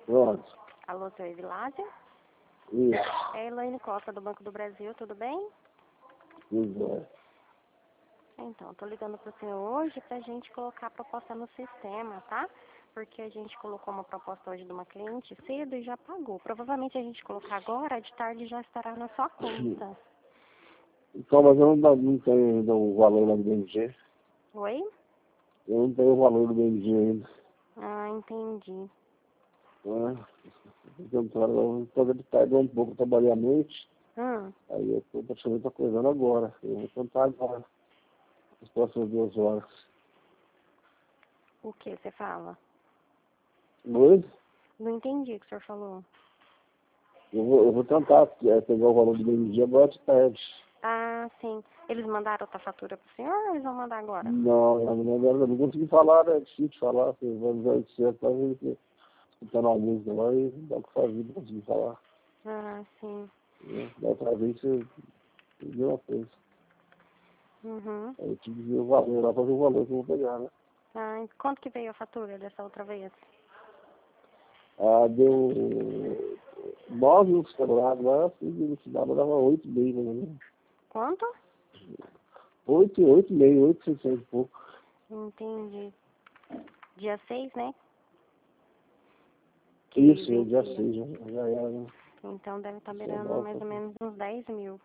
Pronto. Alô, seu Evilásio? Isso. É Elaine Costa, do Banco do Brasil, tudo bem? Tudo bem. Então, tô ligando pro senhor hoje pra gente colocar a proposta no sistema, tá? Porque a gente colocou uma proposta hoje de uma cliente cedo e já pagou. Provavelmente a gente colocar agora, de tarde já estará na sua conta. Então, mas eu não tenho ainda o valor lá do BMG. Oi? Eu não tenho o valor do BMG ainda. Ah, entendi. Né? Eu estou de tarde um pouco, eu trabalhei à noite. Aí eu estou praticamente acordando agora. Eu vou tentar agora, nas próximas 2 horas. O que você fala? Oi? Não entendi o que o senhor falou. Eu vou tentar pegar o valor do BMG agora de tarde. Ah, sim. Eles mandaram outra fatura pro senhor ou eles vão mandar agora? Não, eu não consegui falar, né? É difícil falar. Vocês vão usar isso certo pra gente escutando a música lá e dá o que fazer, não consegui falar. Ah, sim. Né? Da outra vez você viu uma coisa. Uhum. Aí eu tive que ver o valor lá pra ver o valor que eu vou pegar, né? Ah, e quanto que veio a fatura dessa outra vez? Ah, deu 9 no celular lá, e no final dava 8,5, né? Quanto? 8,5, 8,600 e pouco. Entendi. Dia 6, né? Isso, já vencia. sei, já era, né? Então deve estar beirando mais ou menos uns 10 mil.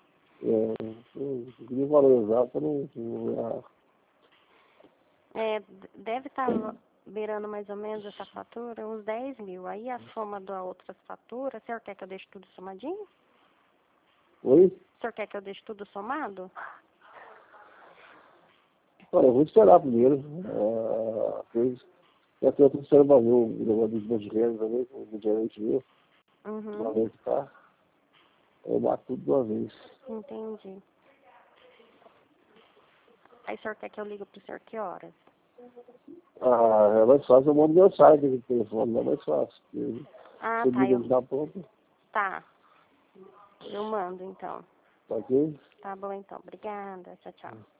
Eu queria o valor exato, eu não. É, deve estar beirando mais ou menos essa fatura, uns 10 mil. Aí a soma das outras faturas, o senhor quer que eu deixe tudo somadinho? Oi? O senhor quer que eu deixe tudo somado? Olha, eu vou esperar primeiro. Já que eu estou esperando pra ver o negócio dos meus dinheiros também, o gerente meu, uma vez que tá. Eu mato tudo de uma vez. Entendi. Aí o senhor quer que eu ligue pro senhor que horas? É mais fácil, eu mando mensagem aqui no telefone, é mais fácil. Ah, Você tá. liga de dar pronto, Tá. Eu mando então. tá ok? Tá bom então. Obrigada. Tchau, tchau.